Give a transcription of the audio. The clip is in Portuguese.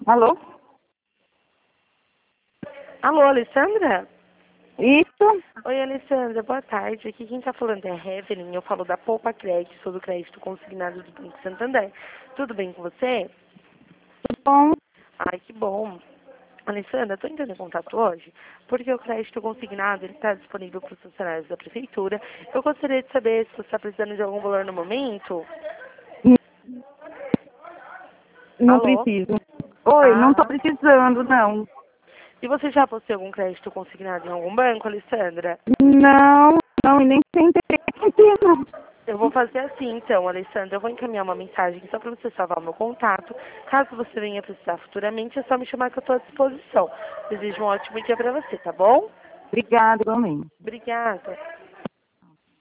Alô? Alô, Alessandra? Isso? Oi, Alessandra, boa tarde. Aqui quem tá falando é a Evelyn. Eu falo da Poupa Crédito, sou do crédito consignado do Banco Santander. Tudo bem com você? Bom, Ai, que bom. Alessandra, estou entrando em contato hoje porque o crédito consignado está disponível para os funcionários da prefeitura. Eu gostaria de saber se você está precisando de algum valor no momento. não Alô? preciso. Oi, não tô Ah, precisando, não. e você já possui algum crédito consignado em algum banco, Alessandra? Não, não, e nem tem interesse, não. Eu vou fazer assim, então, Alessandra. Eu vou encaminhar uma mensagem só para você salvar o meu contato. Caso você venha precisar futuramente, é só me chamar que eu estou à disposição. Desejo um ótimo dia para você, tá bom? Obrigada, igualmente. Obrigada.